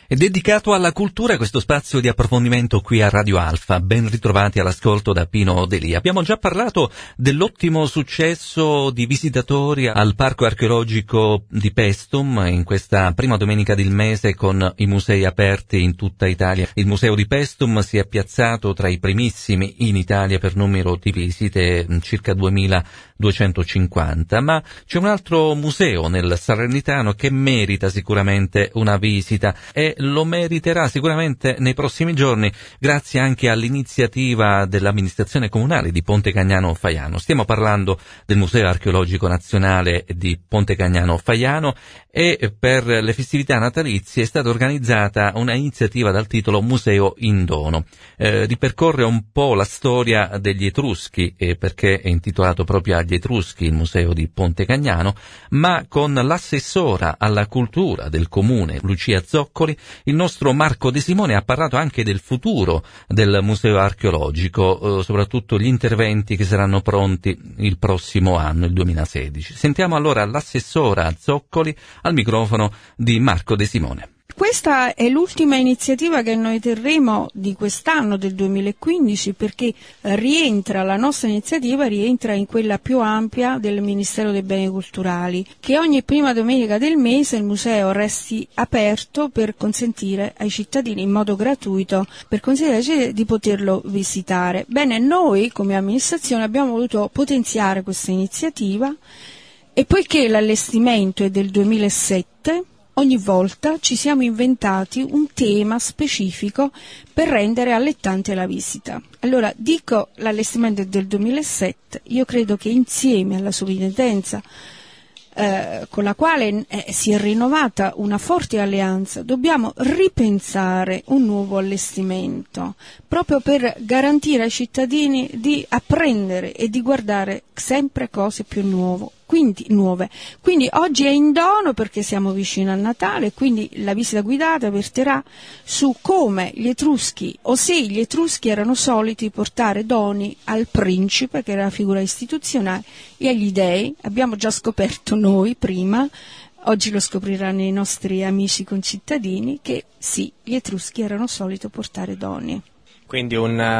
È dedicato alla cultura questo spazio di approfondimento qui a Radio Alfa. Ben ritrovati all'ascolto da Pino Delì. Abbiamo già parlato dell'ottimo successo di visitatori al Parco Archeologico di Paestum in questa prima domenica del mese con i musei aperti in tutta Italia. Il museo di Paestum si è piazzato tra i primissimi in Italia per numero di visite, circa 2250, ma c'è un altro museo nel Salernitano che merita sicuramente una visita e lo meriterà sicuramente nei prossimi giorni grazie anche all'iniziativa dell'amministrazione comunale di Ponte Cagnano Faiano. Stiamo parlando del Museo Archeologico Nazionale di Ponte Cagnano Faiano e per le festività natalizie è stata organizzata una iniziativa dal titolo Museo in Dono. Ripercorre un po' la storia degli Etruschi perché è intitolato proprio agli Etruschi il Museo di Ponte Cagnano, ma con l'assessora alla cultura del comune Lucia Zoccoli il nostro Marco De Simone ha parlato anche del futuro del museo archeologico, soprattutto gli interventi che saranno pronti il prossimo anno, il 2016. Sentiamo allora l'assessora Zoccoli al microfono di Marco De Simone. Questa è l'ultima iniziativa che noi terremo di quest'anno, del 2015, perché la nostra iniziativa rientra in quella più ampia del Ministero dei Beni Culturali, che ogni prima domenica del mese il museo resti aperto per consentire ai cittadini in modo gratuito, per consentire di poterlo visitare. Bene, noi come amministrazione abbiamo voluto potenziare questa iniziativa e poiché l'allestimento è del 2007, ogni volta ci siamo inventati un tema specifico per rendere allettante la visita. Allora, dico l'allestimento è del 2007, io credo che insieme alla sovrintendenza con la quale si è rinnovata una forte alleanza, dobbiamo ripensare un nuovo allestimento, proprio per garantire ai cittadini di apprendere e di guardare sempre cose più nuove. Quindi oggi è in dono perché siamo vicino a Natale, quindi la visita guidata verterà su come gli Etruschi, o se gli Etruschi erano soliti portare doni al principe, che era la figura istituzionale, e agli dei. Abbiamo già scoperto noi prima, oggi lo scopriranno i nostri amici concittadini, che sì, gli Etruschi erano soliti portare doni. Quindi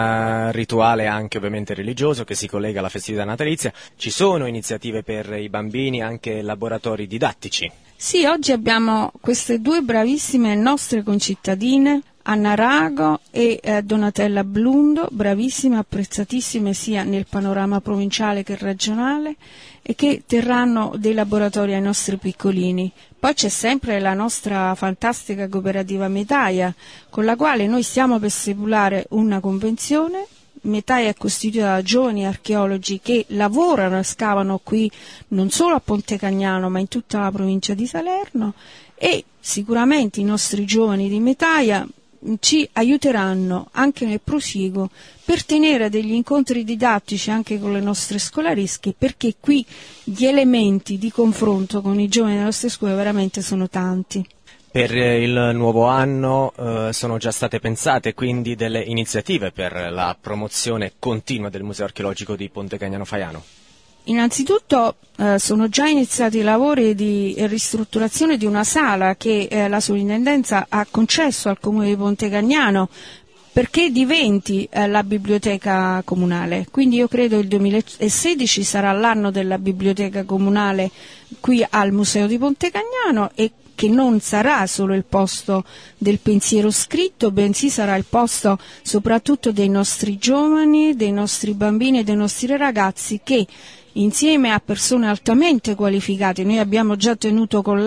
un rituale anche ovviamente religioso che si collega alla festività natalizia. Ci sono iniziative per i bambini, anche laboratori didattici? Sì, oggi abbiamo queste due bravissime nostre concittadine, Anna Rago e Donatella Blundo, bravissime, apprezzatissime sia nel panorama provinciale che regionale, e che terranno dei laboratori ai nostri piccolini. Poi c'è sempre la nostra fantastica cooperativa Metaia, con la quale noi stiamo per stipulare una convenzione. Metaia è costituita da giovani archeologi che lavorano e scavano qui non solo a Ponte Cagnano ma in tutta la provincia di Salerno, e sicuramente i nostri giovani di Metaia ci aiuteranno anche nel prosieguo per tenere degli incontri didattici anche con le nostre scolaresche, perché qui gli elementi di confronto con i giovani delle nostre scuole veramente sono tanti. Per il nuovo anno sono già state pensate quindi delle iniziative per la promozione continua del Museo Archeologico di Ponte Cagnano Faiano? Innanzitutto sono già iniziati i lavori di ristrutturazione di una sala che la sovrintendenza ha concesso al Comune di Ponte Cagnano perché diventi la biblioteca comunale. Quindi io credo il 2016 sarà l'anno della biblioteca comunale qui al Museo di Ponte Cagnano, e che non sarà solo il posto del pensiero scritto, bensì sarà il posto soprattutto dei nostri giovani, dei nostri bambini e dei nostri ragazzi che insieme a persone altamente qualificate, noi abbiamo già tenuto con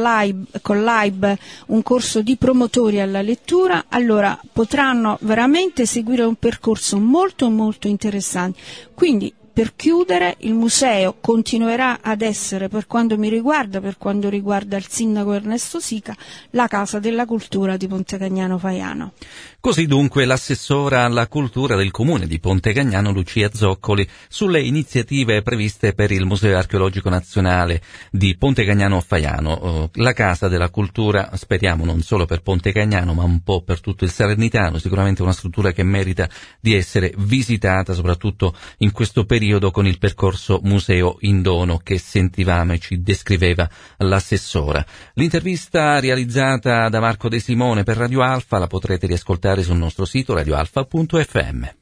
l'AIB un corso di promotori alla lettura, allora potranno veramente seguire un percorso molto molto interessante. Quindi per chiudere, il museo continuerà ad essere, per quanto mi riguarda, per quanto riguarda il sindaco Ernesto Sica, la Casa della Cultura di Ponte Cagnano Faiano. Così dunque l'assessora alla cultura del comune di Ponte Cagnano Lucia Zoccoli sulle iniziative previste per il Museo Archeologico Nazionale di Ponte Cagnano Faiano, la Casa della Cultura, speriamo non solo per Ponte Cagnano ma un po' per tutto il Salernitano, sicuramente una struttura che merita di essere visitata soprattutto in questo periodo periodo con il percorso Museo in Dono che sentivamo e ci descriveva l'assessora. L'intervista realizzata da Marco De Simone per Radio Alfa la potrete riascoltare sul nostro sito radioalfa.fm.